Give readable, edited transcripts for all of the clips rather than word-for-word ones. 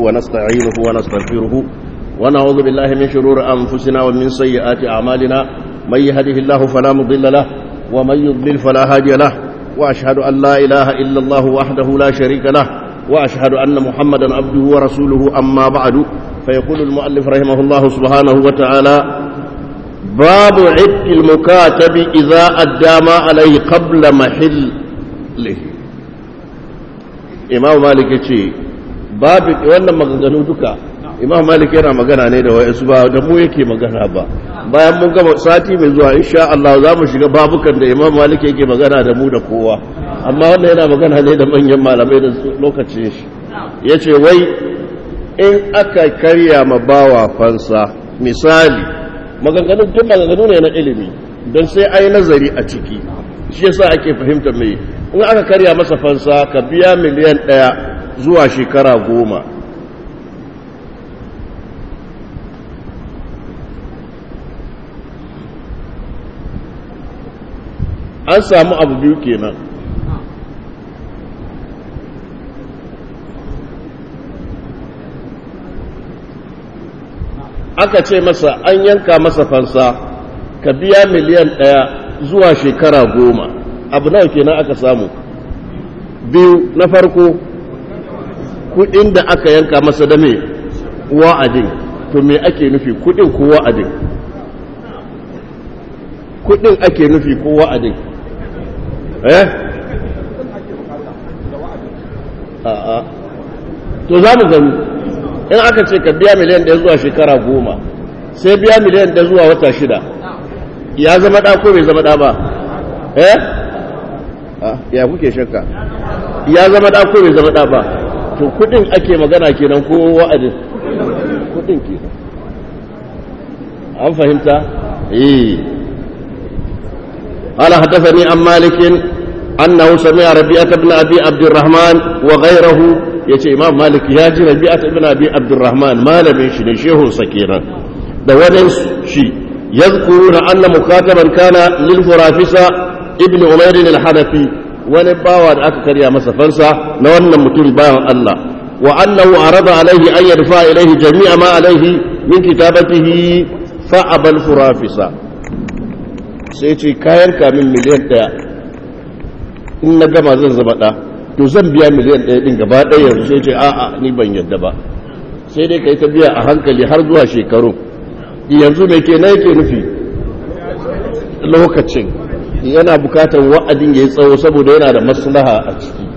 ونستعينه ونستغفره ونعوذ بالله من شرور أنفسنا ومن سيئات أعمالنا من يهده الله فلا مضل له ومن يضلل فلا هادي له وأشهد أن لا إله إلا الله وحده لا شريك له وأشهد أن محمدا عبده ورسوله أما بعد فيقول المؤلف رحمه الله سبحانه وتعالى باب عتق المكاتب إذا أدى ما عليه قبل محله إمام مالك يقول باب wannan maganganu duka Imam Malik yana magana ne da wayansu ba da mu yake magana ba bayan mun gama sati mai zuwa insha Allah za mu shiga babukan da Imam Malik yake magana da mu da kowa amma wannan yana magana ne da manyan malamai da lokacin shi yace wai in aka karya ma bawa fansa misali maganganu ne na ilimi don sai ai nazari a ciki shi yasa ake fahimta mai in aka karya masa fansa ka biya miliyan 1 zuwa shekara 10 an samu abu biyu kenan aka ce masa an yanka masa fansa ka biya miliyan 1 zuwa shekara 10 abu nawa kenan aka samu biyu na farko kudin da aka yanka masa da me wa'adin to me ake nufi kudin ko wa'adin kudin ake nufi ko wa'adin a'a to za mu gani in aka ce ka biya miliyan 1 zuwa shekara 10 sai biya miliyan 1 zuwa wata 6 ya zama da ko bai zama da ba ya kuke shakka ya zama da ko bai zama da ba to kudin ake magana kenan ko wa'adin kudin kenan an fahimta قال حدثني عن مالك أنه سمع ربيعة بن أبي عبد الرحمن وغيره يتي إمام مالك ياجي ربيعة بن أبي عبد الرحمن ما لم يشن شيخ سكينا دولين شيء يذكرون أن مكاتبا كان للفرافسة ابن عمير الحنفي ونباوى أكثر يا مسفنسا نوانا متول باوى الله وأنه عرض عليه أن يدفع إليه جميع ما عليه من كتابته فأبى الفرافسة sai ce kayan kamin miliyan 1 in na gama zan zama ɗa to zan biya miliyan 1 ɗin gaba ɗaya yanzu sai ce a'a ni ban yadda ba sai dai ka yi ta biya a hankali har zuwa shekaru yanzu mai ke na yake nufi lokacin yana bukatar wa'adin ya yi tsawo saboda yana da maslaha a ciki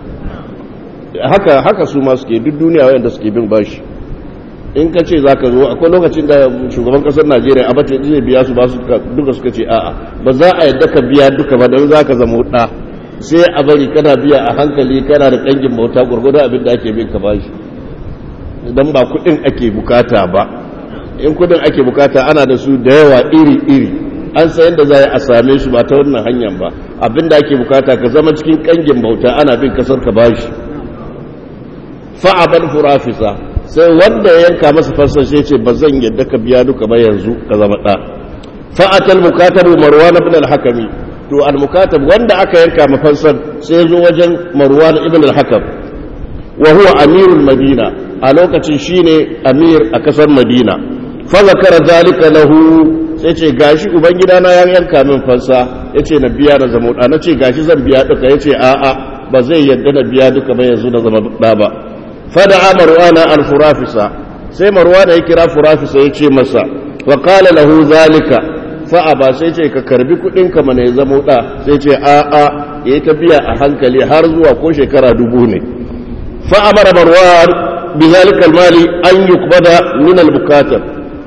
haka su ma suke duk duniya wayanda suke bin bashi in ka ce za ka zo akwai lokacin da shugaban kasar najeriya a bata zai biya su ba su duka suka ce a'a ba za a yadda ka biya duka ba don za ka zama ɗa sai a bari kana biya a hankali kana da ƙangin bauta gwargwadon abin da ake bin ka ba shi don ba kuɗin ake bukata ba in kuɗin ake bukata ana da su da yawa iri-iri an san yadda za a same su ba ta wannan hanyar ba abin da ake bukata ka zama cikin ƙangin bauta ana bin kasar ka ba shi fa'aban furafisa sai wanda ya yanka masa fansar sai ce ba zan yadda ka biya duka ba yanzu ka zama ɗa fa'atal mukatabu marwan ibn al-hakami to al-mukatab wanda aka yanka mafansar sai zo wajen marwan ibn al-hakam wa huwa amirul madina a lokacin shine amir a kasar madina fa zakara zalika lahu sai ce gashi ubangida na ya yanka min fansa yace na biya na zama ɗa nace gashi zan biya duka yace a'a ba zai yadda na biya duka ba yanzu na zama ɗa ba فدعا مروان الفرافسة سي مروان يكرا فرافسة يكي مسا وقال له ذلك فأبا سيكي ككربي كدنك من يزمو لا سيكي يتبيع أحنك لحرز وكوش كرا دبوني فأمر مروان بذلك المال أن يقبض من المكاتب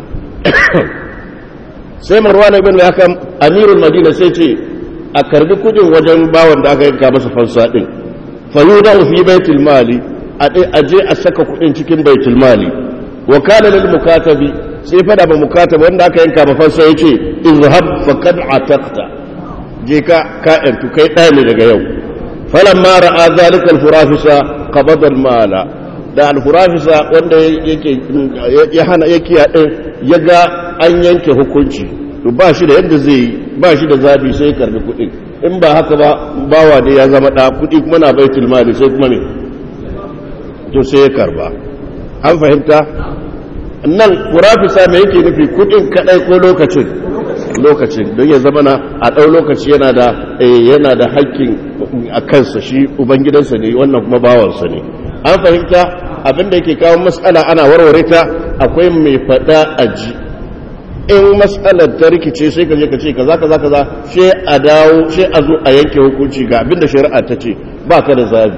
سي مروان ابن الحكم أمير المدينة سيكي أكربي كدن وجن باوان داك ينكا بس فنساتين فيوضع في بيت المال aje a saka kudin cikin baitul mali wa kana lil mukatabi sai fada ba mukatabi wanda aka yanka ba fansa yace izhab faqad ataqta je ka yantu kai dai ne daga yau falamma ra'a zalika al furafisa qabada al mala da al furafisa wanda yake ya hana yake ya ga an yanke hukunci to ba shi da yadda zai ba shi da zabi sai karbi kudin in ba haka ba bawa da ya zama da kudi kuma na baitul mali sai kuma ne to sai ya karba an fahimta nan kurafisa me yake nufi kudin kadai ko lokacin don ya zama na a ɗau lokaci yana da haƙƙin a kansa shi ubangidansa ne wannan kuma bawansa ne an fahimta abinda yake kawo matsala ana warware ta akwai mai faɗa a ji in matsalar ta rikice sai ka je ka ce kaza sai a dawo sai a zo a yanke hukunci ga abinda shari'a ta ce baka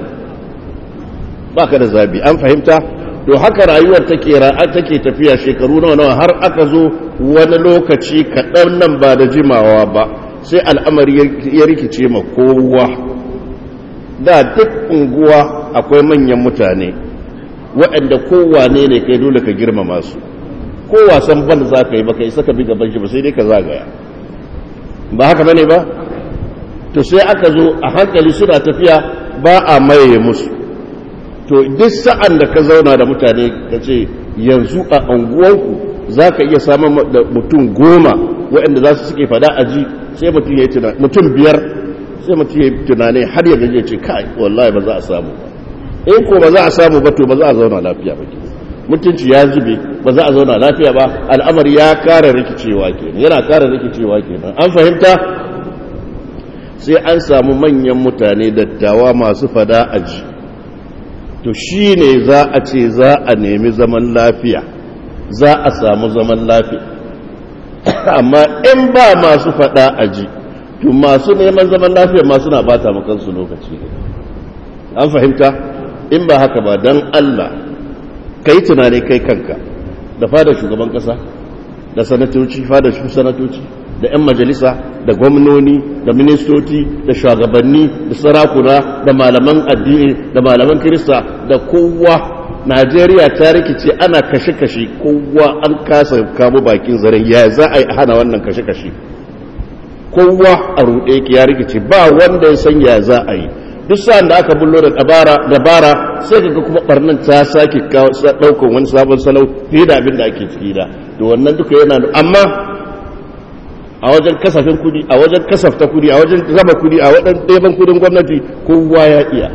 da zabi an fahimta to haka rayuwar take tafiya shekaru nawa har aka zo wani lokaci kaɗan nan ba da jimawa ba sai al'amari ya rikice ma kowa da duk unguwa akwai manyan mutane waɗanda kowane ne kai dole ka girmama su ko wasan bal za ka yi ba ka isa ka bi gaban shi ba sai dai ka zagaya ba haka bane ba to sai aka zo a hankali suna tafiya ba a maye musu to duk sa'an da ka zauna da mutane ka ce yanzu a unguwanku za ka iya samun da mutum 10 waɗanda za su suke fada a ji sai mutum ya yi tunani mutum 5 sai mutum ya yi tunani har ya gaje ce kai wallahi ba za a samu ba in ko ba za a samu ba to ba za a zauna lafiya ba ke mutunci ya zube ba za a zauna lafiya ba al'amari ya kara rikicewa kenan yana kara rikicewa kenan an fahimta sai an samu manyan mutane dattawa masu fada a ji to shi ne za a ce za a nemi zaman lafiya za a samu zaman lafiya amma in ba masu fada a ji to masu neman zaman lafiya masu na bata makansu lokaci ne an fahimta in ba haka ba don Allah kai tunani kai kanka da fada shugaban kasa da sanatoci fada sanatoci da 'yan majalisa da gwamnoni da ministoci da shugabanni da sarakuna da malaman addini da malaman kirista da kowa Najeriya ta rikice ana kashe-kashe kowa an kasa kamo bakin zaren ya za a yi hana wannan kashe-kashe kowa a ruɗe yake ya rikice ba wanda ya san ya za a yi duk sa'an da aka bullo da dabara sai kaga kuma barnan ta sake ɗaukar wani sabon salau fiye da abin da ake ciki da wannan duka yana amma a wajen kasafin kudi a wajen kasafta kudi a wajen raba kudi a wajen ɗeban kudin gwamnati kowa ya iya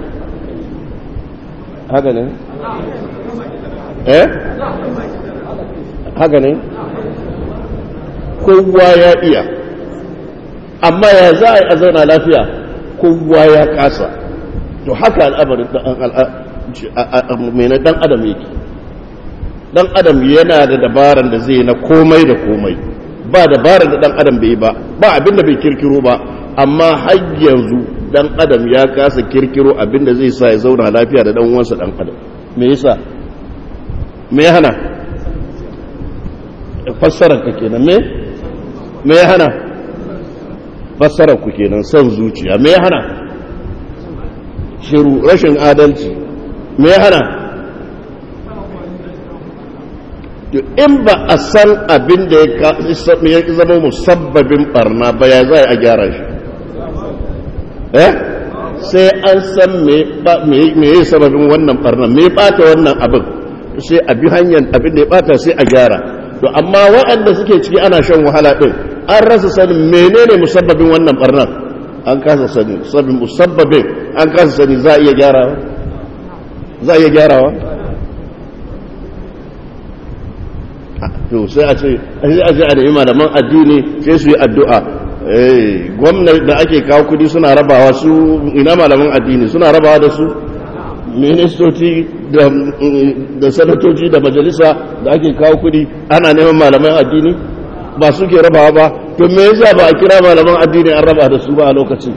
haka ne? haka ne? kowa ya iya amma ya za a yi a zauna lafiya kowa ya kasa to haka al'amarin mai na dan adam yake dan adam yana da dabaran da zai na komai da komai ba dabarar da dan adam bai ba abinda bai kirkiro ba amma har yanzu dan adam ya kasa kirkiro abinda zai sa ya zauna lafiya da dan uwansa dan adam me yasa me ya hana fassarar ka kenan me ya hana fassarar ku kenan son zuciya me ya hana shiru rashin adalci me ya hana in ba a san abin da ya zama musabbabin barna ba ya za a gyara shi sai an san me ya sababin wannan barna me bata wannan abin sai a bi hanyar abin da ya bata sai a gyara to amma waɗanda suke ciki ana shan wahala din an rasa sanin menene musabbabin wannan barna an kasa sani sabbin musabbabin an kasa sani za a iya gyarawa to sai a ce a nemi malaman addini sai su yi addu'a gwamnati da ake kawo kudi suna rabawa su ina malaman addini suna rabawa da su ministoci da sanatoci da majalisa da ake kawo kudi ana neman malaman addini ba su ke rabawa ba to me yasa ba a kira malaman addini an raba da su ba a lokacin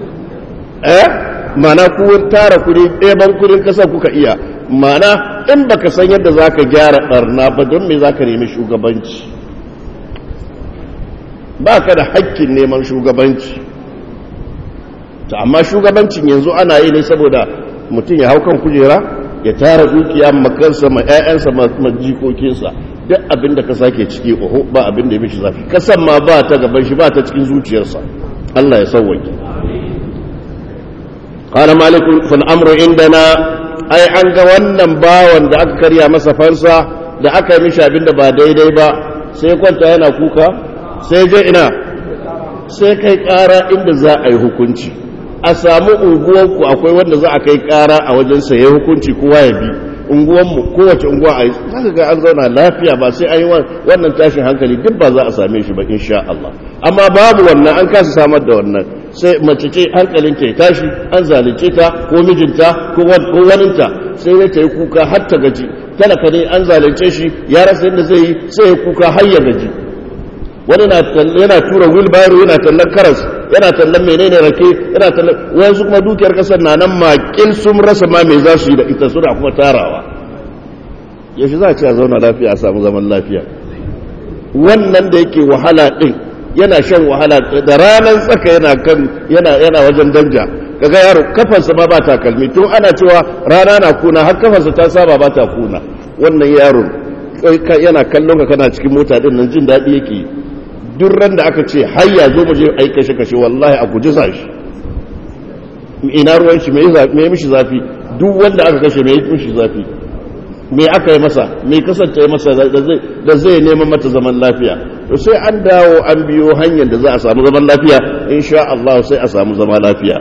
mana ku tara kudi ɗeban kudin ƙasa kuka iya mana in baka san yadda za ka gyara ɓarna ba don me za ka nemi shugabanci ba ka da hakkin neman shugabanci amma shugabancin yanzu ana yi ne saboda mutum ya hau kan kujera ya tara dukiya makansa ma 'ya'yansa ma jikokinsa duk abin da ka sake ciki oho ba abin da ya mishi zafi kasan ma ba ta gaban shi ba ta cikin zuciyarsa Allah ya sauwake قال مالك فالأمر عندنا أي an ga wannan bawan da aka karya masa fansa da aka yi mishi abinda ba daidai ba sai kwanta yana kuka sai je ina sai kai kara inda za a yi hukunci a samu unguwanku akwai wanda za a kai kara a wajen sa ya hukunci kowa ya bi unguwanmu kowace unguwa a yi zaka ga an zauna lafiya ba sai an yi wannan tashin hankali duk ba za a same shi ba insha Allah amma babu wannan an kasa samar da wannan sai mace ce hankalinta ya tashi an zalunce ta ko mijinta ko waninta sai ne ta yi kuka har ta gaji talaka ne an zalunce shi ya rasa yadda zai yi sai ya kuka har ya gaji wani yana tura wheelbarrow yana tallan karas yana tallan menene rake yana tallan wayansu kuma dukiyar kasar na nan makil sun rasa ma me za su yi da ita suna kuma tarawa yaushe za a ce a zauna lafiya a samu zaman lafiya wannan da yake wahala din yana shan wahala da ranar tsaka yana wajen danja kaga yaro kafarsa ma ba ta kalmi tun ana cewa rana na kuna har kafarsa ta saba ba ta kuna wannan yaro yana kallon ka kana cikin mota din nan jin daɗi yake duk ran da aka ce hayya zo mu je ai kashe wallahi a guji zashi ina ruwan shi me mishi zafi duk wanda aka kashe me mishi zafi me aka yi masa me kasance masa da zai neman mata zaman lafiya to sai an dawo an biyo hanyar da za a samu zaman lafiya insha Allah sai a samu zama lafiya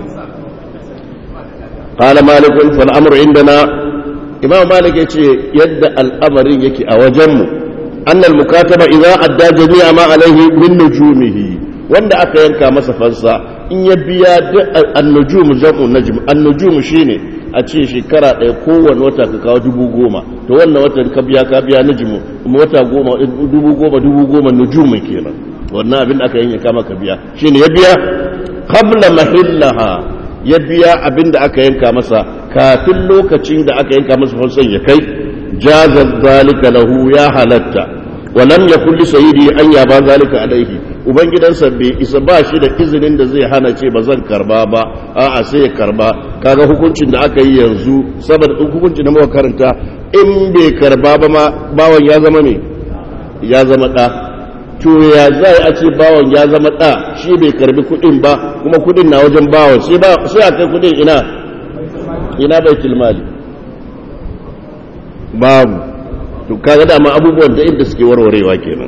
qala malik fal amru indana imam malik yace yadda al'amarin yake a wajenmu annal mukataba idza adda jami'a ma alaihi min nujumihi wanda aka yanka masa fansa in ya biya an-nujum jam'u najm an-nujum shine a ce shekara ɗaya kowane wata ka kawo 10,000 to wannan watan ka biya najmu wata 10,000 nujumin kenan wannan abin da aka yanka maka biya shine ya biya qabla mahillaha ya biya abin da aka yanka masa kafin lokacin da aka yanka masa fansan ya kai jaza zalika lahu ya halatta walam yakul li sayyidi an yaba zalika alaihi ubangidansa bai isa ba shi da izinin da zai hana ce ba zan karba ba a'a sai ya karba kaga hukuncin da aka yi yanzu saboda hukuncin da muka karanta in bai karba ba ma bawan ya zama ne ya zama da to ya zai a ce bawan ya zama da shi bai karbi kudin ba kuma kudin na wajen bawan sai a kai kudin ina baitul mali babu to kaga dama abubuwan da inda suke warwarewa kenan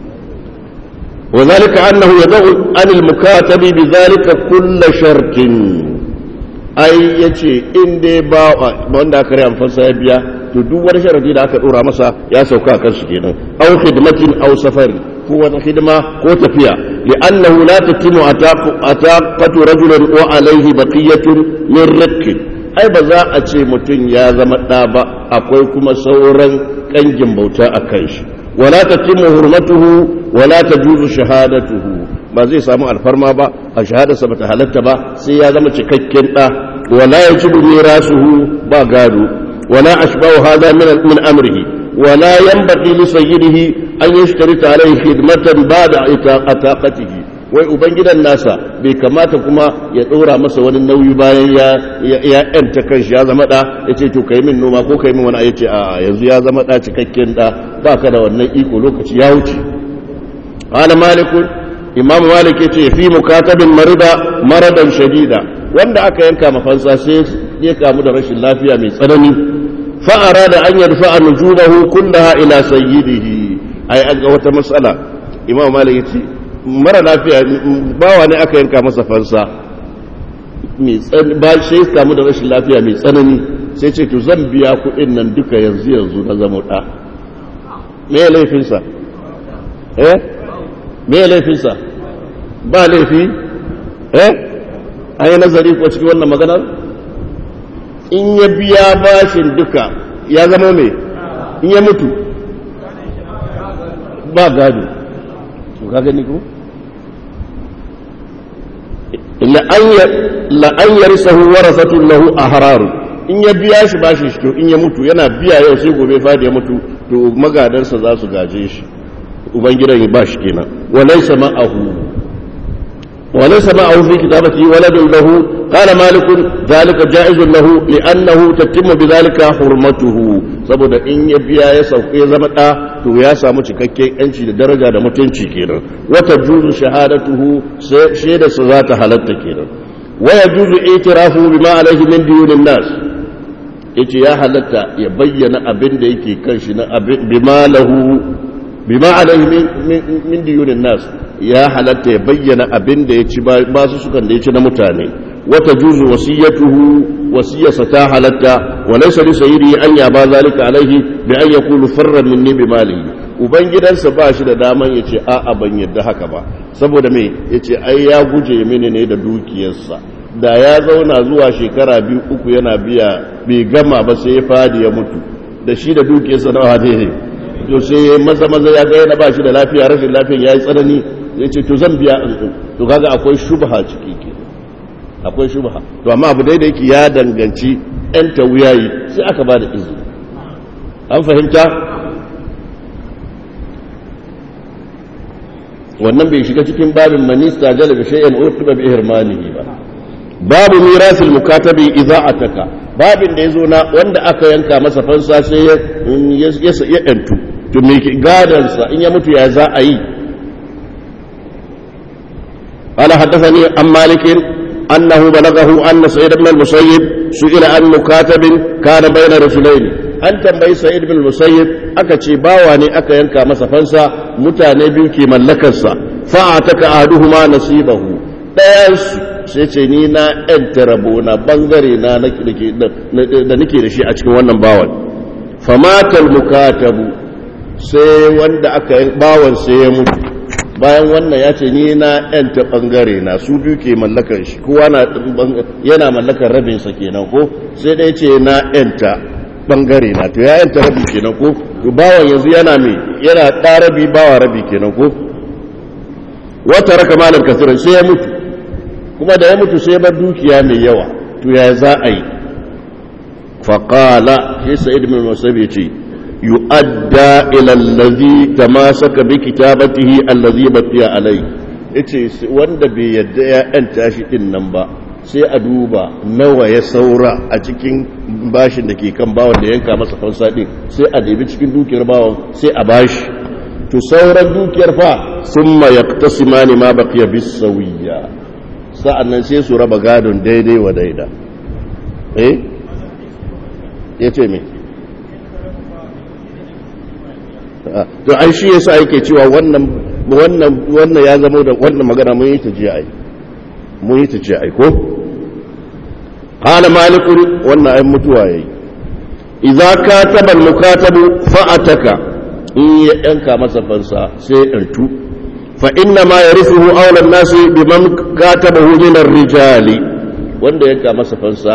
وذلك أنه يدعو عن المكاتب بذلك كل شرط أي يتي إن دي باوا باندا كريم فسابيا تدور شرط إذا كدورا مسا يا سوكا كنسكينا أو خدمة أو سفر هو خدمة هو تفيا لأنه لا تتم أتاقة رجل وعليه بقية من رك أي بزاء أتي متن يا زمتنابا أقويكم سورا كنجم بوتا أكيش ولا تتم حرمته ولا تجوز شهادته ما زي سامو الفرما با الشهاده سبت حلت با سي يا زما cikakken da ولا يجب ميراثه با غادو ولا اشبه هذا من امره ولا ينبغي لسيده ان يشترط عليه خدمه بعد اتاقته wai ubangidan nasa bai kamata kuma ya dora masa wani nauyi bayan ya yanta kanshi ya zama da yace to kai min noma ko kai min wani yace a yanzu ya zama da cikakken da baka da wannan iko lokaci ya wuce qala malik imam malik yace fi mukatabin maradan shadida wanda aka yanka mafansa sai ya kamu da rashin lafiya mai tsanani fa arada an yarfa nujubahu kullaha ila sayyidihi ai an ga wata mas'ala imam malik yace mara lafiya bawa ne aka yanka masa fansa ba shi ya kamu da rashin lafiya mai tsanani sai ce to zan biya kuɗin nan duka yanzu na zama ɗa me laifinsa me laifinsa ba laifi an yi nazari ko cikin wannan maganar in ya biya bashin duka ya zama mai in ya mutu ba gado ka gani ko la'an yarisahu warasatun lahu ahraru in ya biya shi bashi shi to in ya mutu yana biya yau sai gobe fadi ya mutu to magadansa za su gaje shi ubangidan ya bashi kenan walaysa ma'ahu fi kitabati waladun lahu qala malik zalika jaizun lahu li'annahu tatimmu bidhalika hurmatuhu saboda in ya biya ya sauke ya zama da to ya samu cikakken yanci da daraja da mutunci kenan wata juzu shahadatuhu shaida su za ta halatta kenan wa yajuzu i'tirafu bima alayhi min diyunin nas yace ya halatta ya bayyana abin da yake kan shi na bima alayhi min diyunin nas ya halatta ya bayyana abin da ya ci ba su sukan da ya ci na mutane وتجوز وصيته وصية ستاحلتا وليس لسيده أن يأبى ذلك عليه بأن يقول فر مني بماله ubangidansa ba shi da daman ya ce a'a ban yadda haka ba saboda me ya ce ai ya guje mini ne da dukiyarsa da ya zauna zuwa shekara 2-3 yana biya bai gama ba sai ya fadi ya mutu da shi da dukiyarsa na hade to sai maza ya ga yana ba shi da lafiya rashin lafiya ya yi tsanani ya ce to zan biya to kaga akwai shubha ciki ke akwai shubha to amma abu da yake ya danganci ɗan tawuyayi sai aka ba da izini an fahimta wannan bai shiga cikin babin manista jalabi shay'an urtiba bi ihmanihi ba babu mirasil mukatabi idza ataka babin da yazo na wanda aka yanka masa fansa sai ya yantu to me gadan sa in ya mutu ya za a yi ala hadathani an malikin annahu balaghahu anna sa'id ibn al-musayyib su'ila an mukatabin kana bayna rajulayn an tambayi sa'id ibn al-musayyib aka ce bawa ne aka yanka masa fansa mutane biyu ke mallakarsa fa'ataka ahaduhuma nasibahu dayan sai ce ni na yanta rabona bangare na da nake da shi a cikin wannan bawan famatal mukatabu sai wanda aka bawan sai ya mutu bayan wannan ya ce ni na yanta bangare na su biyu ke mallakar shi kowa yana mallakar rabinsa kenan ko sai dai ce na yanta bangare na to ya yanta rabi kenan ko to bawan yanzu yana me yana rabi bawa rabi kenan ko wata raka malam kasiran sai ya mutu kuma da ya mutu sai bar dukiya mai yawa to ya za a yi faqala shi sa'id ibn musayyib yace yu'adda ila allazi tamasaka bi kitabatihi allazi baqiya alayhi yace wanda bai yadda ya yanta shi din nan ba sai a duba nawa ya saura a cikin bashin da ke kan bawan da yanka masa fansa din sai a debi cikin dukiyar bawan sai a bashi to sauran dukiyar fa summa yaqtasimani ma baqiya bisawiyya sa'annan sai su raba gadon daidai wa daida yace me to ai shi yasa yake cewa wannan ya zama da wannan magana mun yi ta jiya ai ko qala malik wannan ai mutuwa yayi idza kataba al-mukatabu fa'ataka in ya yanka masa fansa sai yantu fa inna ma yarithuhu awla an-nasi biman katabahu min ar-rijali wanda yanka masa fansa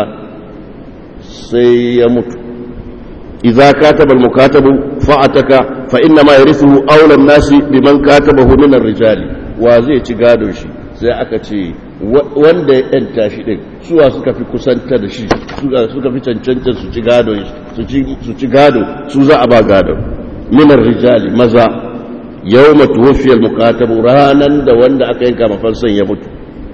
sai ya mutu idza kataba al-mukatabu fa'ataka fa inna ma yarithuhu awla an-nasi biman katabahu min ar-rijali wa zai ci gado shi sai aka ce wanda ya yanta shi din suwa suka fi kusanta da shi suka fi cancanta su ci gado su za a ba gado minar rijali maza yawma tuwfiya al-muqatabu ranan da wanda aka yanka mafansan ya mutu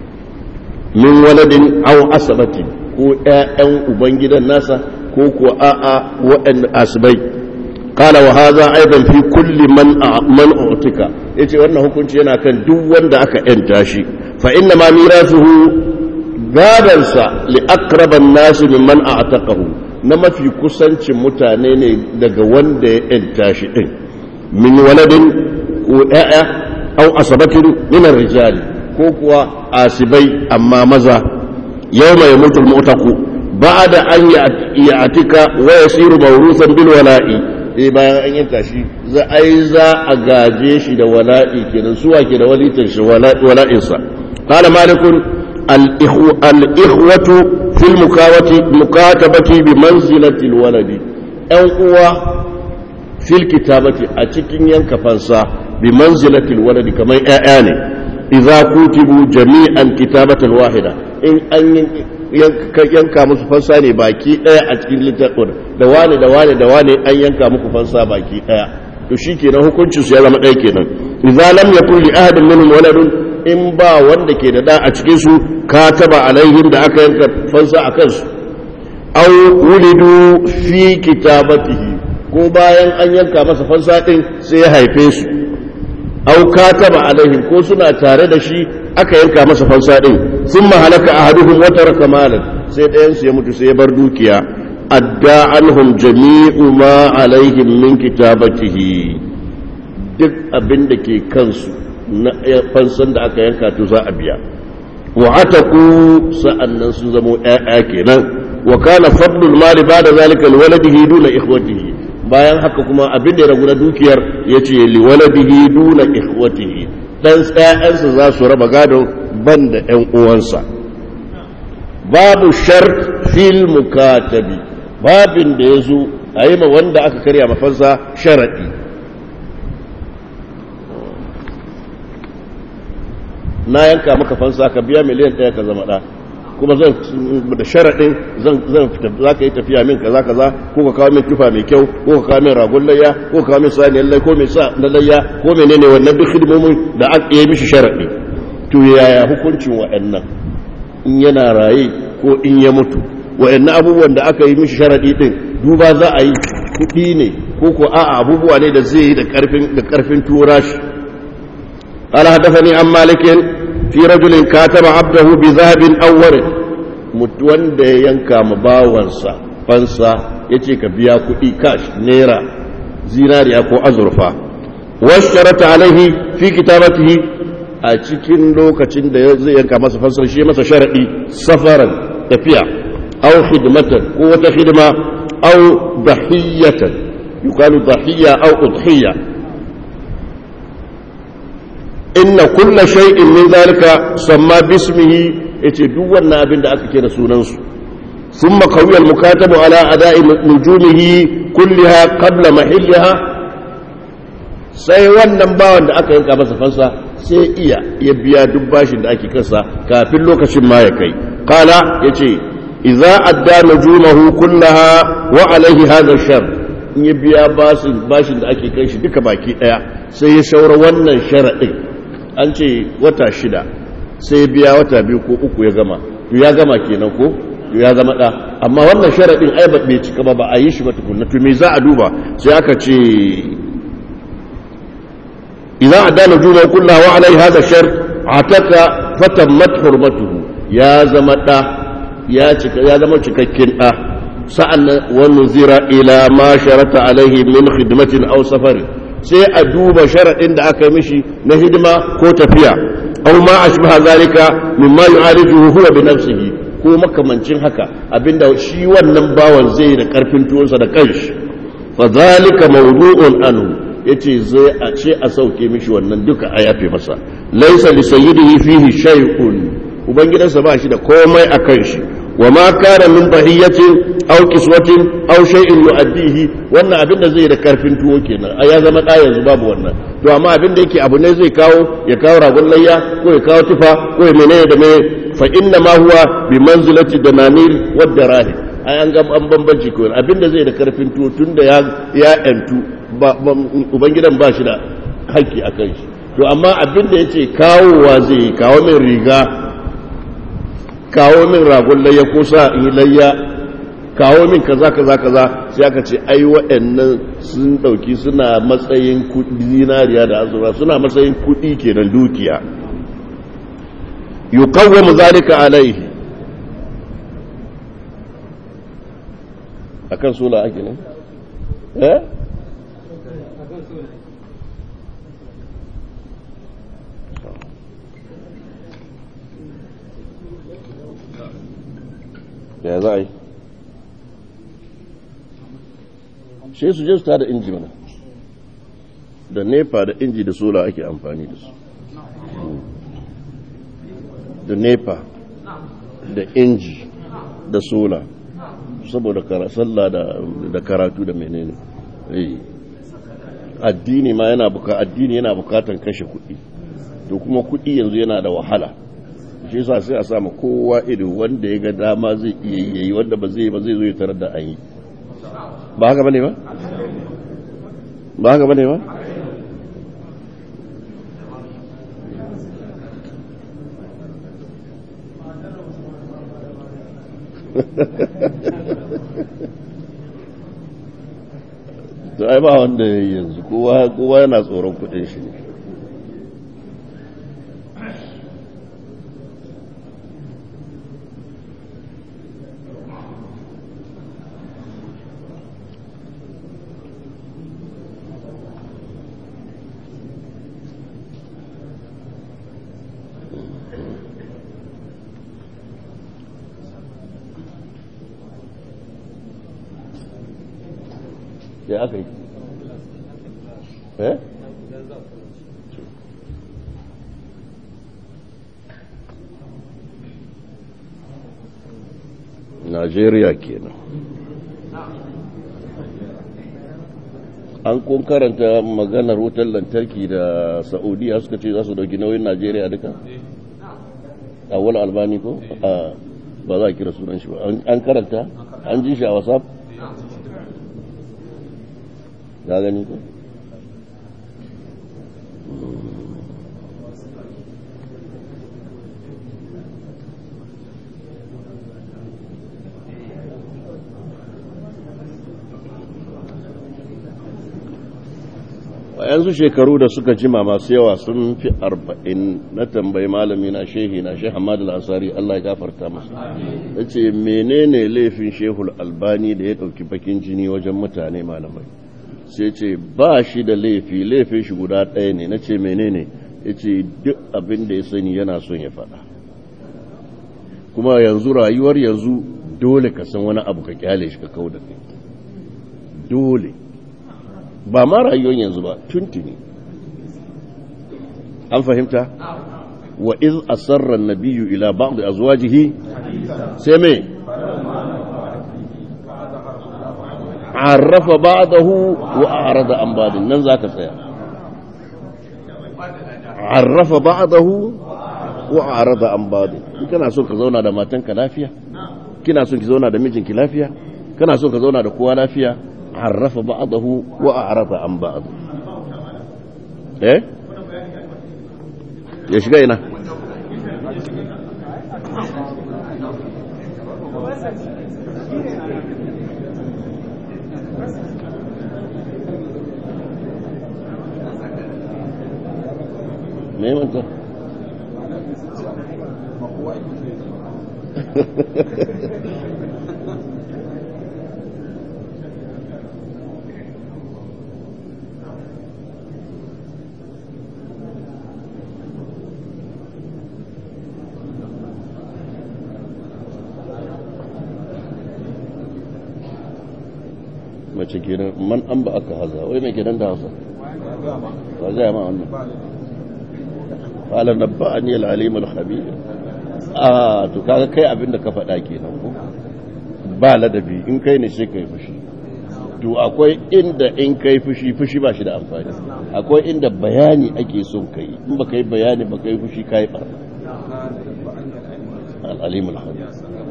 min waladin aw asabatin ko ƴaƴan ubangidan nasa ko ko a'a wa'an asbai qala wa hadha aidan fi kulli man utika yace wannan hukunci yana kan duk wanda aka yanta shi fa inna ma mirathuhu gadansa li aqraban nas mimman a'taqahu na mafi kusancin mutane ne daga wanda ya yanta shi din min waladin ko ƴaƴa aw asabatin min ar-rijali ko kuwa asibai amma maza yawma yamutu al-mu'taqu ba'da an ya'tika wa yasiru mawrusan bil wala'i bayan an yanka shi za a gaje shi da wala'i kenan suwa ke da walitin shi wala'insa qala malikun al-ikhwatu fil mukatabati bi manzilati al-waladi an uwa fil kitabati a cikin yanka fansa bi manzilati al-waladi kamar ƴaƴa ne idza kutibu jami'an kitabatan wahida in an yanka musu fansa ne baki daya a cikin littafin da wane an yanka muku fansa baki daya to shikenan hukuncin su ya zama daya kenan idza lam yakun li ahadin minhum waladun in ba wanda ke da da a cikin su kataba alaihim da aka yanka fansa akan su aw wulidu fi kitabatihi ko bayan an yanka masa fansa din sai ya haife su aw kataba alaihim ko suna tare da shi aka yanka masa fansa din sun mahalaka ahaduhum wa taraka malan sai ɗayan su ya mutu sai ya bar dukiya adda anhum jami'u ma alaihim min kitabatihi duk abin da ke kansu na fansan da aka yanka to za a biya wa ataku sa'annan sun zamo ƴaƴa kenan wa kana fadlul mali ba'da zalika liwaladihi duna ikhwatihi bayan haka kuma abin da ya ragu na dukiyar yace liwaladihi duna ikhwatihi dan ƴaƴansa za su raba gadon banda ƴan uwansa babu shart fil mukatabi babin da yazo ayi ma wanda aka karya mafansa sharadi na yanka maka fansa ka biya miliyan 1 ka zama da kuma zan da sharadin zan fita zaka yi tafiya min kaza kaza ko ka kawo min tufa mai kyau ko ka kawo min ragon layya ko ka kawo min saniyar layya ko mai sa na layya ko menene wannan duk hidimomin da aka yi mishi sharadi to yaya hukuncin wa'annan in yana raye ko in ya mutu wa'annan abubuwan da aka yi mishi sharadi din duba za a yi kudi ne ko ko a'a abubuwa ne da zai yi da karfin turashi قال حدثني عن مالك في رجل كاتب عبده بذهب أو ورق متوان ده ينكا مباوانسا فانسا يتي كبيا كودي كاش نيرا زيناري أكو أزرفا واشترط عليه في كتابته أتكين لوكتين ده ينكا مسا فانسا شيء مسا شرعي سفرا تفيا أو خدمة قوة خدمة أو ضحية يقال ضحية أو أضحية inna kulla shay'in min zalika samma bismihi yace duk wannan abin da aka kira sunan su thumma qawiya al-mukatabu ala ada'i nujumihi kullaha qabla mahillaha sai wannan bawan da aka yanka masa fansa sai ya biya duk bashin da ake kansa kafin lokacin ma ya kai qala yace idza adda nujumahu kullaha wa alayhi hadha ash-shart in ya biya bashin da ake kai shi duka baki daya sai ya shaura wannan sharadin an ce wata 6 sai biya wata 2 ko 3 ya gama to ya gama kenan ko to ya zama da amma wannan sharadin ai ba bai cika ba a yi shi ba tukunna to me za a duba sai aka ce idan adana juna kullu wa alai hada shart ataka fatammat hurmatuhu ya zama da ya zama cikakken da sa'an wa nuzira ila ma sharata alaihi min khidmatin aw safarin sai a duba sharaɗin da aka yi mishi na hidima ko tafiya aw ma ashbaha zalika mimma yu'alijuhu huwa bi nafsihi ko makamancin haka abinda shi wannan bawan zai da karfin tuwonsa da kanshi fa zalika mawdu'un anhu yace zai a ce a sauke mishi wannan duka a yafe masa laysa li sayyidihi fihi shay'un ubangidansa ba shi da komai akan shi وما كان من ضحية أو كسوة أو شيء يؤديه wannan abin da zai da karfin tuwo kenan a ya zama da yanzu babu wannan to amma abin da yake abu ne zai ya kawo ragon layya ko ya kawo tufa ko ya menene da menene fa inna ma huwa bi manzilati dananil wad darahim ai an ga an bambanci ko abin da zai da karfin tuwo tunda ya entu ubangidan ba shi da haƙƙi akan shi to amma abin da yace kawowa zai kawo min riga kawo min ragon layya ko sa in layya kawo min kaza sai aka ce ai waɗannan sun ɗauki suna matsayin kuɗi zinariya da azura suna matsayin kuɗi kenan dukiya yuqawwamu zalika alaihi akan sula ake ne ya za a yi shi su je su tada inji mana da nepa da inji da sola ake amfani da su da nepa da inji da sola saboda sallah da karatu da menene addini ma yana bukatan kashe kuɗi to kuma kuɗi yanzu yana da wahala shi yasa sai a samu kowa ido wanda ya ga dama zai iya yi wanda ba zai zo ya tarar da an yi ba haka bane ba to ai ba wanda ya yi yanzu kowa yana tsoron kudin shi ne sai aka yi Najeriya kenan an kun karanta maganar wutar lantarki da Saudiya suka ce za su dauki nauyin Najeriya duka awwal albani ko ba za a kira sunan shi ba an karanta an ji shi a WhatsApp ga gani ko yanzu shekaru da suka jima masu yawa sun fi 40 na tambayi malami na shehi na Sheikh Hamad Al-Ansari Allah ya gafarta masa yace menene laifin Shehul Albani da ya dauki bakin jini wajen mutane malamai sai ce ba shi da laifin shi guda ɗaya ne nace menene yace duk abin da ya sani yana son ya faɗa kuma yanzu rayuwar yanzu dole ka san wani abu ka kyale shi ka kauda kai dole ba ma rayuwar yanzu ba tuntuni an fahimta wa iz asarra an-nabiyyu ila ba'd azwajihi sai me arrafa ba'dahu wa a'rada an ba'd nan zaka tsaya arrafa ba'dahu wa a'rada an ba'd kana so ka zauna da matanka lafiya kina so ki zauna da mijinki lafiya kana so ka zauna da kowa lafiya عرف بعضه وأعرض عن بعض ايش جاينا مين انت mace kenan man an ba aka haza wai mai kenan da hausa ba zai ma wannan qala nabba'ani al-alim al-khabir to kaga kai abinda ka faɗa kenan ko ba ladabi in kai ne sai kai fushi to akwai inda in kai fushi ba shi da amfani akwai inda bayani ake son kai in ba kai bayani ba kai fushi kai ba al-alim al-khabir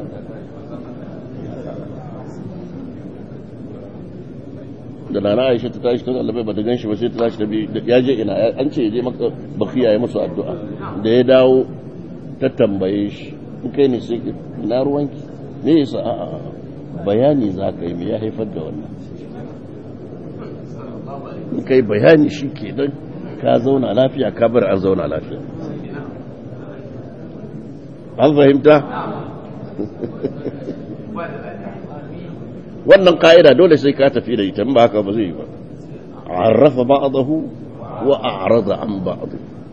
da nana Aisha ta tashi tun Allah ba ta ganshi ba sai ta tashi ta bi ya je ina an ce je maka bakiya ya musu addu'a da ya dawo ta tambaye shi in kai ne sai ina ruwanki me yasa a'a bayani za ka yi me ya haifar da wannan in kai bayani shi ke don ka zauna lafiya ka bar an zauna lafiya an fahimta wannan ka'ida dole sai ka tafi da ita ba haka ba zai yi ba arrafa ba'dahu wa a'rada an ba'd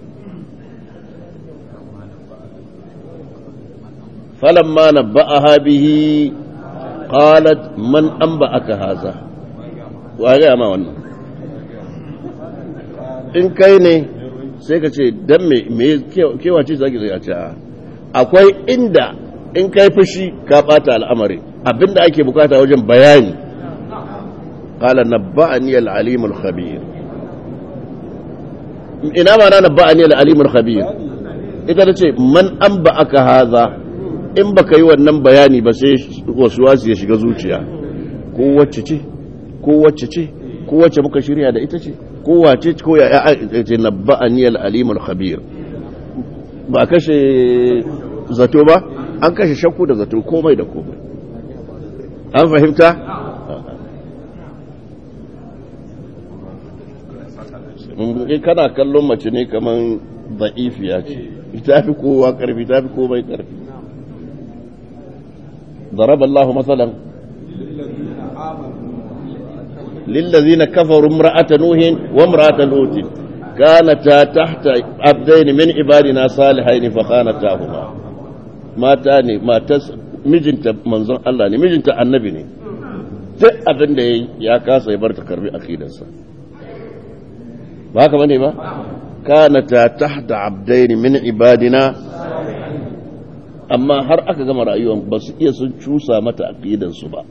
falamma nabba'aha bihi qalat man anba'aka hadha wa ga ma wannan in kai ne sai ka ce dan me kewace zaki zai a ce akwai inda in kai fushi ka bata al'amari abinda ake bukata wajen bayani qala nabba'ani al-alim al-khabir ina ma nabba'ani al-alim al-khabir ita tace man anba'aka hadha in baka yi wannan bayani ba sai wasu ya shiga zuciya ko wacce ce muka shirya da ita ce ko wace ko ya ce nabba'ani al-alim al-khabir ba kashe zato ba an kashe shakku da zato komai da komai an fahimta kana kallon mace ne kaman da'ifiya ce ta fi kowa karfi ta fi komai karfi ضرب الله مثلا للذين كفروا امرأة نوح وامرأة لوط كانتا تحت عبدين من عبادنا صالحين فخانتاهما ماتاني mijinta manzon Allah ne mijinta annabi ne duk abin da ya kasa ya bar ta karbi akidarsa ba haka bane ba kanata tahta abdaini min ibadina amma har aka gama rayuwar ba su iya sun cusa mata aqidansu ba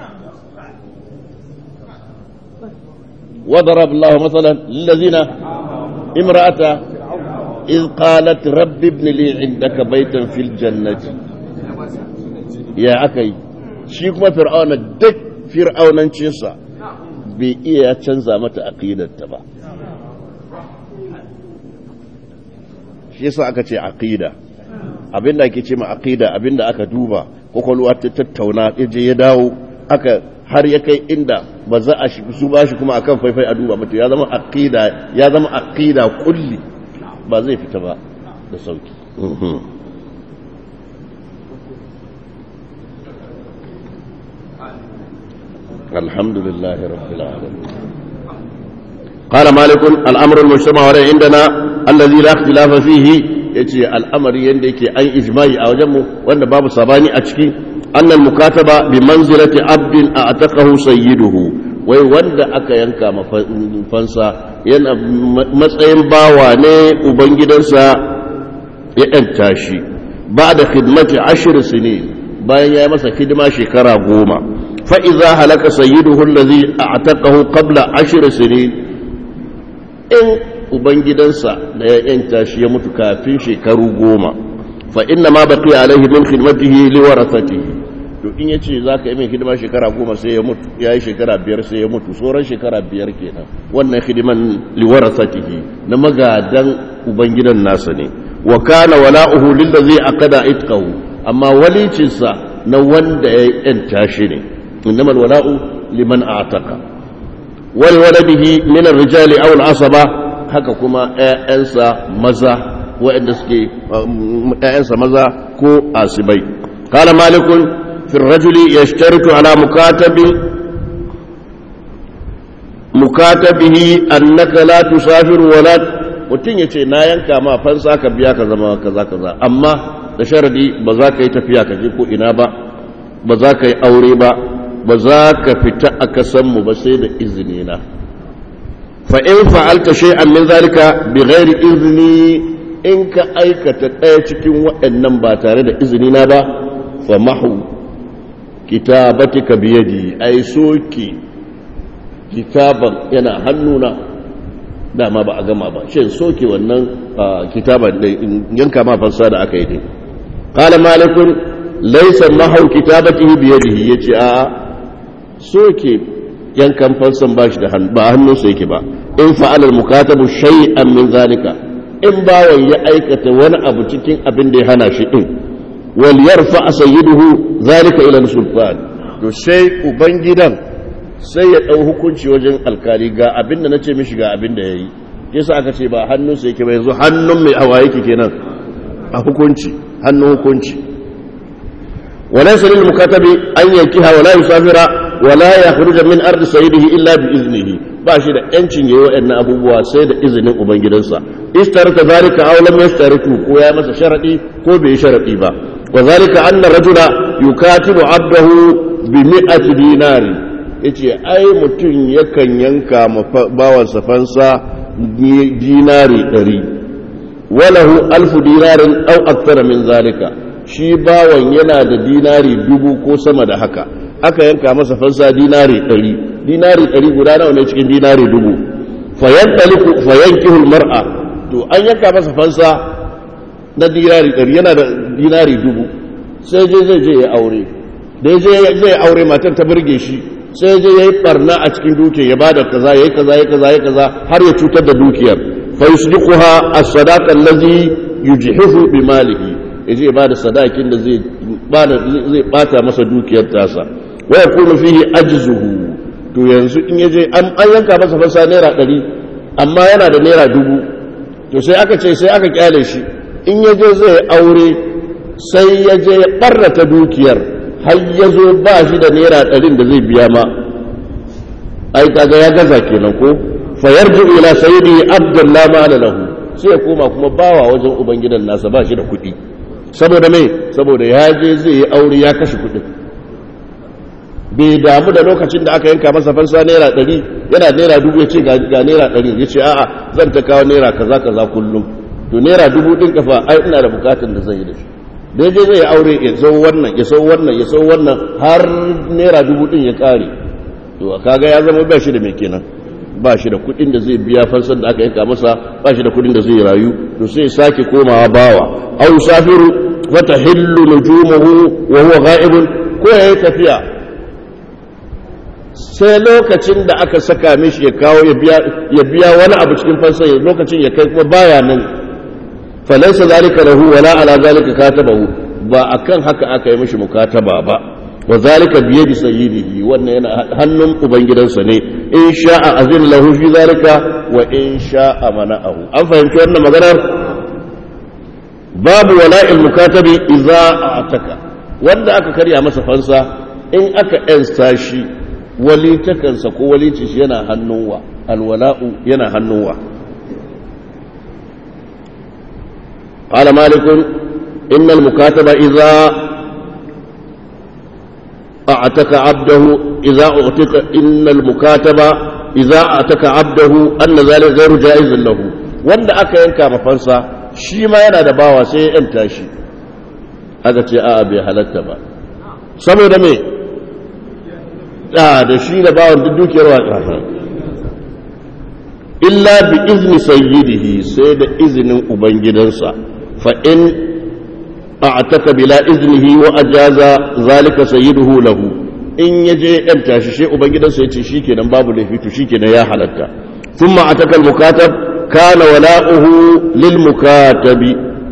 وضرب الله مثلا للذين امرأة إذ قالت رب ابن لي عندك بيتا في الجنة يا أكي شيكما فرعون دك فرعون انشيسا بإيه تنزى متى عقيدة تبا شيسا أكتي عقيدة abinda ake ce ma aqida abinda aka duba kokolwa ta tattauna je ya dawo aka har ya kai inda ba za a su ba shi kuma akan faifai a duba mutu ya zama aqida kulli ba zai fita ba da sauki alhamdulillah rabbil alamin قال مالك الامر المجتمع عليه عندنا الذي لا اختلاف فيه yace al'amari yanda yake an ijma'i a wajenmu wanda babu sabani a ciki annal mukataba bi manzilati abdin a'taqahu sayyiduhu wai wanda aka yanka mafansa yana matsayin bawa ne ubangidansa ya danta shi ba'da khidmati 10 sinin bayan ya masa hidima shekara 10 fa idza halaka sayyiduhu alladhi a'taqahu qabla 10 sinin in ubangidansa da ya yanta shi ya mutu kafin shekaru 10 fa inna ma baqiya alaihi min khidmatihi liwarathatihi to in yace zaka yi min hidima shekara 10 sai ya mutu yayi shekara 5 sai ya mutu sauran shekara 5 kenan wannan hidiman liwarathatihi na magadan ubangidan nasa ne wa kana wala'uhu lillazi aqada itqahu amma walicinsa na wanda ya yanta shi ne innamal wala'u liman a'taqa wal waladihi min ar-rijali aw al-asaba haka kuma ƴaƴansa maza waɗanda suke ƴaƴansa maza ko asibai qala malikun fi ar-rajuli yashtaritu ala mukatabihi annaka la tusafiru wa la mutun yace na yanka ma fansa ka biya ka zama kaza kaza amma da sharadi ba za ka yi tafiya ka je ko ina ba ba za ka yi aure ba ba za ka fita a kasanmu ba sai da izini na fa'in fa'alta shay'an min zalika bi ghairi izini in ka aikata ɗaya cikin waɗannan ba tare da izini na ba fa mahu kitabatika biyadi ai soki kitaban yana hannuna dama ba a gama ba shin soki wannan kitaban da yanka ma fansa da aka yi din qala malikun laysa mahu kitabatihi biyadihi yace a soke yankan fansan bashi da ba hannunsa yake ba in fa'ala al-mukatabu shay'an min zalika in bawan ya aikata wani abu cikin abin da ya hana shi din wal yarfa sayyiduhu zalika ila al-sultan to sai ubangidan sai ya dau hukunci wajen alkali ga abin da nace mishi ga abin da yayi yasa aka ce ba hannunsa yake ba yanzu hannun mai hawa yake kenan a hukunci hannun hukunci وليس للمكاتب أن ينكح ولا يسافر ولا يخرج من أرض سيده إلا بإذنه باشي دا أنشن يو أن أبوه سيد إذن أبنجدنسا اشترط ذلك أو لم يشترطه كويا مسا شرطي كو بي شرطي با وذلك أن الرجل يكاتب عبده ب100 دينار yace ai mutum yakan yanka bawansa fansa dinari 100 walahu 1000 dinarin aw akthar min zalika shi bawan yana da dinari 1000 ko sama da haka aka yanka masa fansa dinari 100 dinari 100 guda nawa ne cikin dinari 1000 fayankihu almar'a to an yanka masa fansa na dinari 100 yana da dinari 1000 sai zai je ya aure da zai aure matar ta burge shi sai je yayi barna a cikin dukiyar ya bada kaza yayi kaza har ya cutar da dukiyar fa yusdiquha as-sadaqa allazi yujhifu bi malihi yaje ba da sadakin da zai bata masa dukiyar tasa wa yakunu fihi ajzuhu to yanzu in yaje an yanka masa fansa naira 100 amma yana da naira 1000 to sai aka ce sai aka kyale shi in yaje zai aure sai yaje ya barrata dukiyar har yazo ba shi da naira 100 da zai biya ma ai kaga ya gaza kenan ko fa yarju ila sayyidi abdullah ma lahu sai ya koma kuma bawa wajen ubangidan nasa ba shi da kuɗi saboda mai saboda ya je zai yi aure ya kashe kudin bai damu da lokacin da aka yanka masa fansa naira 100 yana naira 1000 ya ce ga naira 100 ya ce a'a zan ta kawo naira kaza kullum to naira 1000 din kafa ai ina da bukatun da zan yi da shi da je zai aure ya sau wannan har naira 1000 din ya kare to kaga ya zama ba shi da mai kenan ba shi da kudin da zai biya fansar da aka yanka masa ba shi da kudin da zai rayu to sai sake komawa bawa aw safiru wa tahillu nujumuhu wa huwa ghaibun ko yayi tafiya sai lokacin da aka saka mishi ya kawo ya biya wani abu cikin fansar lokacin ya kai kuma baya nan falaysa zalika lahu wala ala zalika katabahu ba akan haka aka yi mishi mukataba ba wa zalika bi yadi sayyidihi wannan yana hannun ubangidansa ne in sha'a azin lahu fi zalika wa in sha'a mana'ahu an fahimci wannan maganar babu wala'il mukatabi idza ataka wanda aka karya masa fansa in aka yansa shi walitakansa ko walicin shi yana hannunwa alwala'u yana hannunwa qala malikun innal mukataba idza أعتك عبده إذا أعتك إن المكاتبة إذا أعتك عبده أن ذلك غير جائز له وأن أكا ينكا مفنسا شي ما ينا دباوا سي أنت شي هذا تي أبي حلت با سمو دمي da shi da bawan duk dukiyar wa illa bi izni sayyidihi sai da izinin ubangidansa fa in a'taka bila iznihi wa ajaza zalika sayyiduhu lahu in yaje yan tashi shi ubangidansa yace shikenan babu laifi to shikenan ya halatta thumma ataka al-mukatab kana wala'uhu lil mukatabi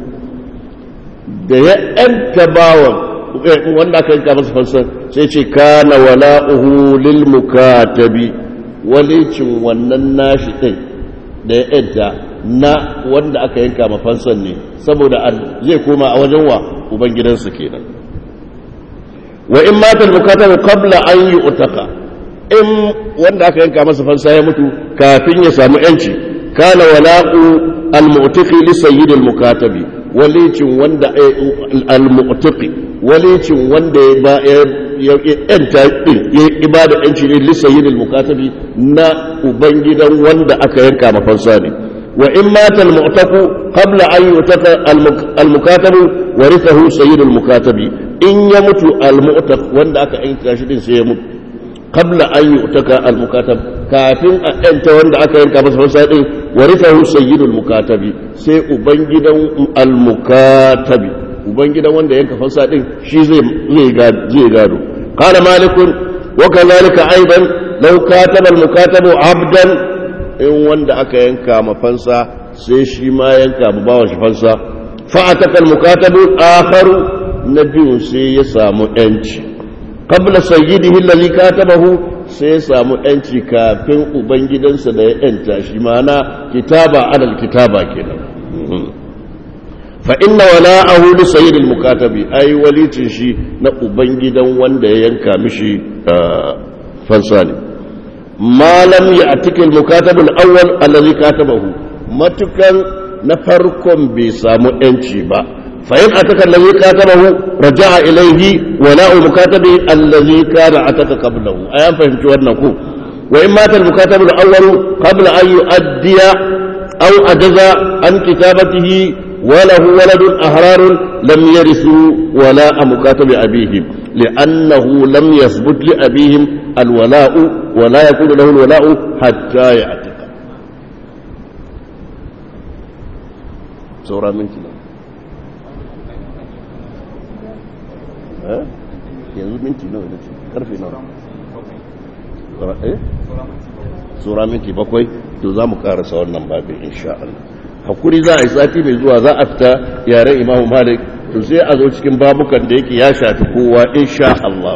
da ya anta bawan wanda aka yanka masa fansan sai ce kana wala'uhu lil mukatabi walicin wannan nashi din da ya enta na wanda aka yanka mafansan ne saboda zai koma a wajen wa ubangidansa kenan wa in mata al-mukatabu qabla an yu'taqa in wanda aka yanka masa fansa ya mutu kafin ya samu yanci kana wala'u al-mu'tiqi li sayyid al-mukatabi walicin wanda al-mu'tiqi walicin wanda ya yanta din ya ibada yanci ne li sayyid al-mukatabi na ubangidan wanda aka yanka mafansa ne وإن مات المعتق قبل أن يعتق المكاتب ورثه سيد المكاتب إن يمت المعتق وأن أنت أشد سيمت قبل أن يعتق المكاتب كافٍ أنت وأن أنت فساد ورثه سيد المكاتب سيؤبنجد المكاتب وبنجد وأن أنت فساد شيء زي قالوا قال مالك وكذلك أيضا لو كاتب المكاتب عبدا in wanda aka yanka mafansa sai shi ma yanka bawa shi fansa fa'ataka al-mukatabu akharu nabiyun sai ya samu yanci qabla sayyidihi alladhi katabahu sai ya samu yanci kafin ubangidansa da ya yanta shi mana kitaba alal kitaba kenan fa inna wala'ahu li sayyid al-mukatabi ay walicin shi na ubangidan wanda ya yanka mishi fansa ne ما لم يأتك المكاتب الأول الذي كاتبه ما تكن نفركم بسامو انشبا فإن أتك الذي كاتبه رجع إليه ولاء المكاتب الذي كان أتك قبله أيام فهمت أنكو وإن مات المكاتب الأول قبل أن يؤدي أو أجز عن كتابته وله ولد أحرار لم يرثوا ولاء مكاتب أبيهم لأنه لم يثبت لأبيهم الولاء ولا يكون له الولاء حتى يعتق سورة من كده yanzu minti nawa ne karfe nawa sura minti 7 to za mu karasa wannan babin insha Allah hakuri za a yi sati mai zuwa za a fita yaren Imam Malik to sai a zo cikin babukan da yake ya shafi kowa insha Allah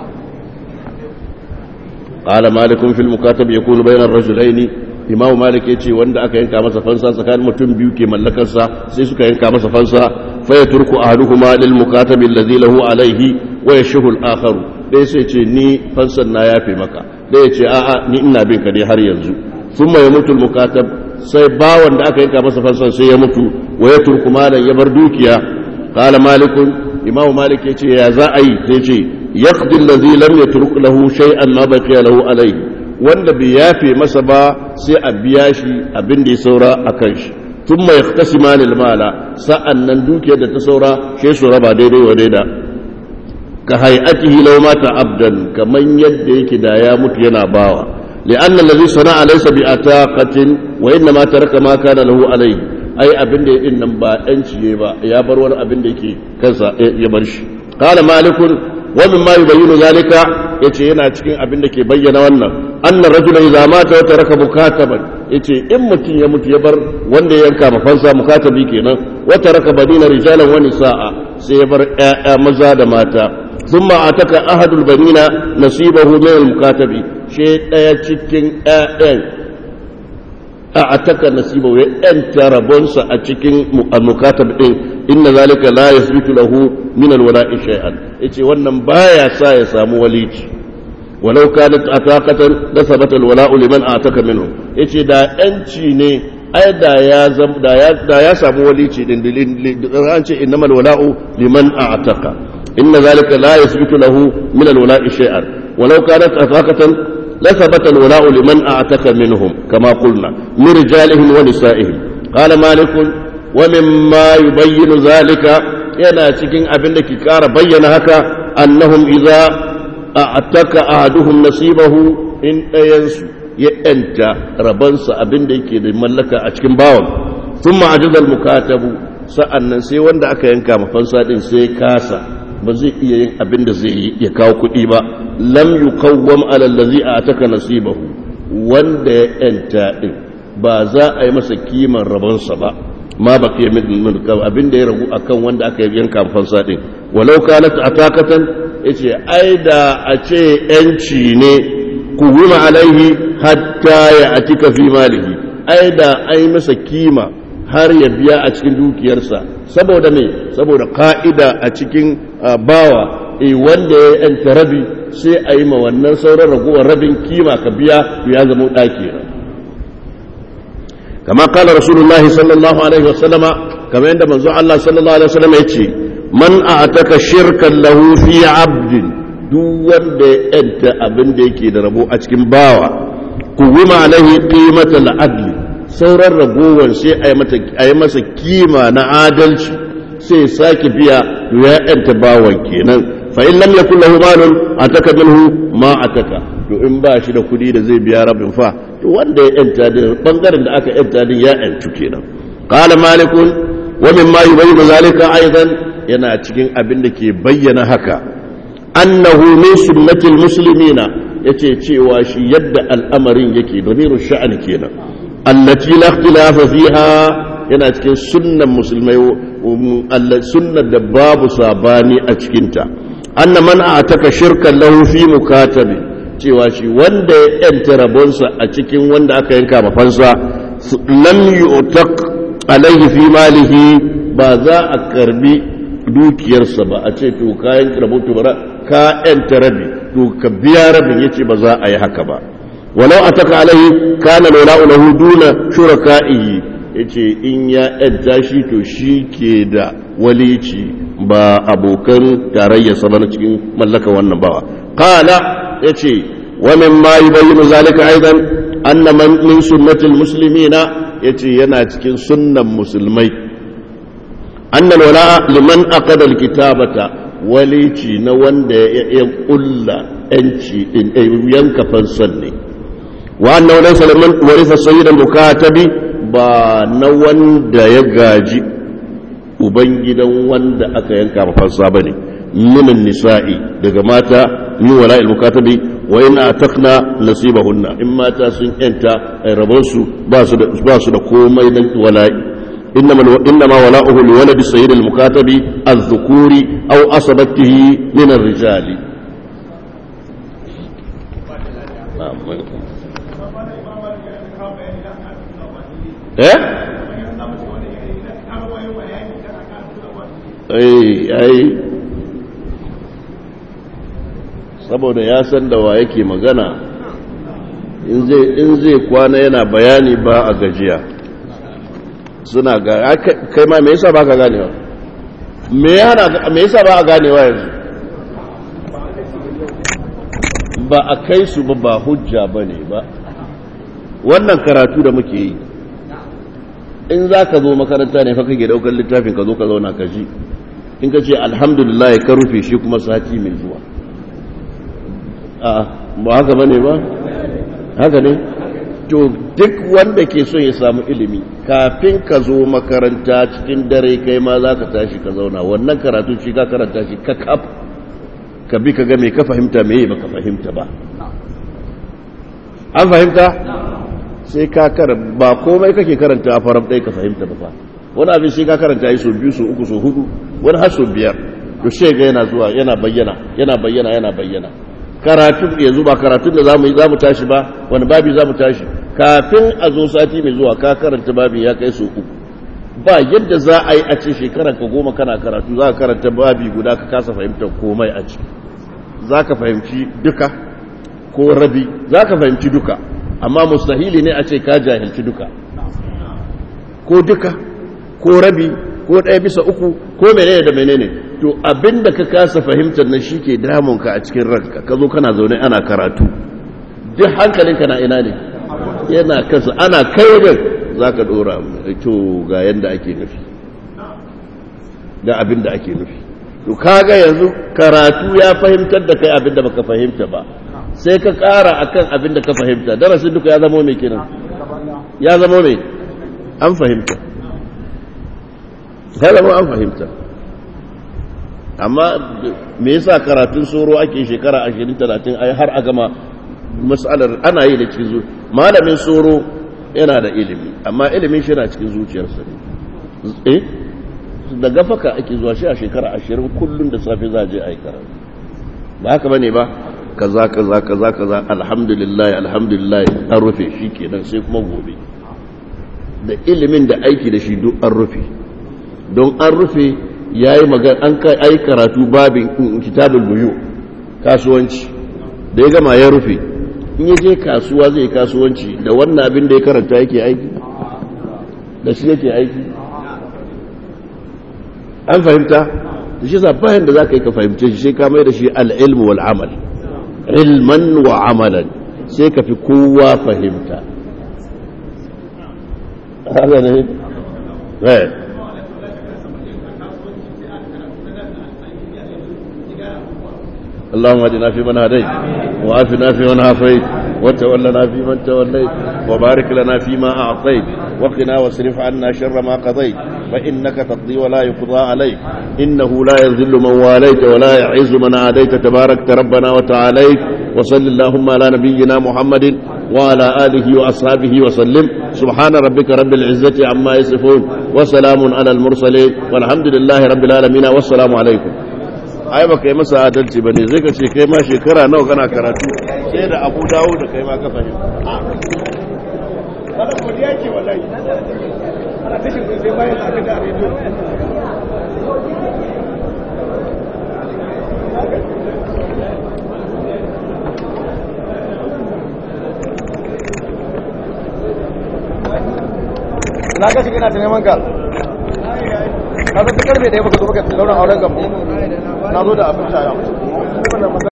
qala malikun fil mukatab yakunu bayna ar-rajulaini Imam Malik yace wanda aka yanka masa fansa tsakanin mutum biyu ke mallakar sa sai suka yanka masa fansa fa yatruku ahaduhuma lil mukatab alladhi lahu alayhi wa yashhu al-akharu dai sai ce ni fansan na yafe maka dai yace a'a ni ina bin ka dai har yanzu thumma yamutu al-mukatab sai bawan da aka yanka masa fansan sai ya mutu wa yatruku malan ya bar dukiya qala malikun Imam Malik yace ya za a yi sai ce yaqdi alladhi lam yatruk lahu shay'an ma baqiya lahu alayhi wanda bai yafe masa ba sai a biya shi abin da ya saura akan shi thumma yaqtasimani almala sa'annan dukiyar da ta saura sai su raba daidai wa daida ka hay'atihi law mata abdan kaman yadda yake da ya mutu yana bawa li'anna alladhi sana'a laysa bi ataqatin wa inna ma taraka ma kana lahu alayhi ai abin da yake nan ba ciye ba ya bar wani abin da yake kansa ya bar shi qala malikun wa mimma yubayyinu zalika yace yana cikin abin da ke bayyana wannan annar rajula idza mata wa taraka mukataban yace in mutun ya mutu ya bar wanda ya yanka mafansa mukatabi kenan wa taraka badina rijalan wa nisaa sai ya bar ƴaƴa maza da mata thumma ataka ahadul banina nasibahu min al-mukatabi shi daya cikin ƴaƴan ataka nasibahu ya ƴanta rabonsa a cikin al-mukatab din inna zalika la yasbitu lahu min al-wala'i shay'an yace wannan baya sa ya samu walici walau kanat ataqatan la sabata al-wala'u liman ataka minhu yace da yanci ne ai da ya samu walici din an ce innamal wala'u liman ataka inna zalika la yasbitu lahu min al-wala'i shay'an walau kanat ataqatan la sabata al-wala'u liman ataka minhum kama qulna min rijalihim wa nisa'ihim qala malik wa mimma yubayyinu zalika yana cikin abin da ke kara bayyana haka annahum idza a'taka ahaduhum nasibahu in dayansu ya enta rabansa abin da yake da mallaka a cikin bawan thumma ajaza al-mukatabu sa'annan sai wanda aka yanka mafansa din sai kasa ba zai iya yin abin da zai yi ya kawo kuɗi ba lam yuqawwam ala allazi a'taka nasibahu wanda ya enta din ba za a yi masa kiman rabansa ba ma baqiya min abin da ya ragu akan wanda aka yanka mafansa din walau kanat ataqatan yace ai da a ce yanci ne kuwima alaihi hatta ya atika fi malihi ai da ai masa kima har ya biya a cikin dukiyarsa saboda me saboda ka'ida a cikin bawa wanda ya yanta rabi sai a yi ma wannan sauran ragowar rabin kima ka biya ya zama daki kama kala rasulullahi sallallahu alaihi wasallama kamar yadda manzo Allah sallallahu alaihi wasallama yace man a'taka shirkan lahu fi 'abdin duk wanda ya yanta abin da yake da rabo a cikin bawa kuwima alaihi qimatul adli sauran ragowar sai a yi masa kima na adalci sai sake biya ya yanta bawan kenan fa in lam yakul lahu malun ataka minhu ma ataka to in ba shi da kudi da zai biya rabin fa to wanda ya yanta da bangaren da aka yanta din ya yantu kenan qala malikun wa mimma yubayyin zalika aidan yana cikin abin da ke bayyana haka annahu min sunnatil muslimina yace cewa shi yadda al'amarin yake damiru sha'an kenan allati la ikhtilafa fiha yana cikin sunnan musulmai sunnar da babu sabani a cikin ta anna man ataka shirkan lahu fi mukatabi cewa shi wanda ya yanta rabonsa a cikin wanda aka yanka mafansa lam yu'taq alayhi fi malihi ba za a karbi dukiyarsa ba a ce to kayan raboto bara ka yanta rabi to ka biya rabin yace ba za a yi haka ba walau ataka alaihi kana lahu duna shuraka'i yace in ya yanta shi to shi ke da walici ba abokan tarayya sabar cikin mallaka wannan bawa qala yace wa mimma yubayyinu zalika aidan anna man min sunnatil muslimina yace yana cikin sunnan musulmai annal wala'a liman aqada alkitabata walici na wanda ya kulla yanci din yanka fansan ne wa annahu laysa liman waritha sayyid al-mukatabi ba na wanda ya gaji ubangidan wanda aka yanka fansa bane min nisa'i daga mata min wala'i al-mukatabi wa in ataqna nasibahunna in mata sun yanta rabonsu ba su da komai na wala'i إنما ولاؤه لولد السيد المكاتب الذكور أو أصبته من الرجال saboda ya san da wa yake magana in zai kwana yana bayani ba a gajiya suna ga kai ma me yasa baka ganewa me yasa ba a ganewa yanzu ba a kai su ba hujja ba ne ba. Wannan karatu da muke yi in za ka zo makaranta ne fa kake daukar littafin ka zo ka zauna ka ji in ka ce alhamdulillah ka rufe shi kuma sati mai zuwa ba haka ba ne ba haka ne to duk wanda ke so ya samu ilimi kafin ka zo makaranta cikin dare kai ma za ka tashi ka zauna wannan karatu shi ka karanta shi ka kaf ka bi ka ga me ka fahimta me ba ka fahimta ba an fahimta sai ka ba komai kake karanta a faram ɗaya ka fahimta ba fa wani abin sai ka karanta yi so biyu so uku so hudu wani har so biyar to shi ga yana zuwa yana bayyana karatun yanzu ba karatun da zamu tashi ba wani babi zamu tashi kafin a zo sati mai zuwa ka karanta babi ya kai so uku ba yadda za a yi a ce shekarar ka 10 kana karatu za ka karanta babi guda ka kasa fahimtar komai a ciki za ka fahimci duka ko rabi za ka fahimci duka amma mustahili ne a ce ka jahilci duka ko duka ko rabi ko 1/3 ko menene da menene to abinda ka kasa fahimtar nan shike damunka a cikin ranka ka zo kana zaune ana karatu duk hankalinka na ina ne yana kasa ana kai wajen zaka dora to ga yanda ake nufi da abinda ake nufi to kaga yanzu karatu ya fahimtar da kai abinda baka fahimta ba sai ka ƙara akan abin da ka fahimta darasin duka ya zama mai kenan ya zama mai an fahimta ya zama an fahimta amma me yasa karatun soro ake shekara 20-30 ai har a gama mas'alar ana yi da cikin malamin soro yana da ilimi amma ilimin shi yana cikin zuciyarsa ne da gafaka ake zuwa shi a shekara 20 kullum da safe za a je a yi karatu ba haka bane ba kaza alhamdulillah an rufe shi kenan sai kuma gobe da ilimin da aiki da shi duk an rufe don an rufe yayi magana an kai ai karatu babin kitabul buyu kasuwanci da ya gama ya rufe in ya je kasuwa zai kasuwanci da wannan abin da ya karanta yake aiki da shi yake aiki an fahimta da shi bayan da za ka yi ka fahimce shi sai ka mai da shi al-ilmu wal amal ilman wa amalan sai ka fi kowa fahimta haka ne اللهم اهدنا فيمن هديت وعافنا فيمن عافيت وتولنا فيمن توليت وبارك لنا فيما أعطيت وقنا واصرف عنا شر ما قضيت فإنك تقضي ولا يقضى عليك إنه لا يذل من واليت ولا يعز من عاديت تباركت ربنا وتعاليت وصل اللهم على نبينا محمد وعلى آله وأصحابه وسلم سبحان ربك رب العزة عما يصفون وسلام على المرسلين والحمد لله رب العالمين والسلام عليكم ai baka yi masa adalci bane zai ka ce kai ma shekara nawa kana karatu sai da Abu Dawud da kai ma ka fahimta wannan godiya ce wallahi ana tashin sai bayan aka da rediyo na ga shi kana ta neman ka ka zo ta karfe da ya baka zo baka daura auren gaba na zo da abin shaya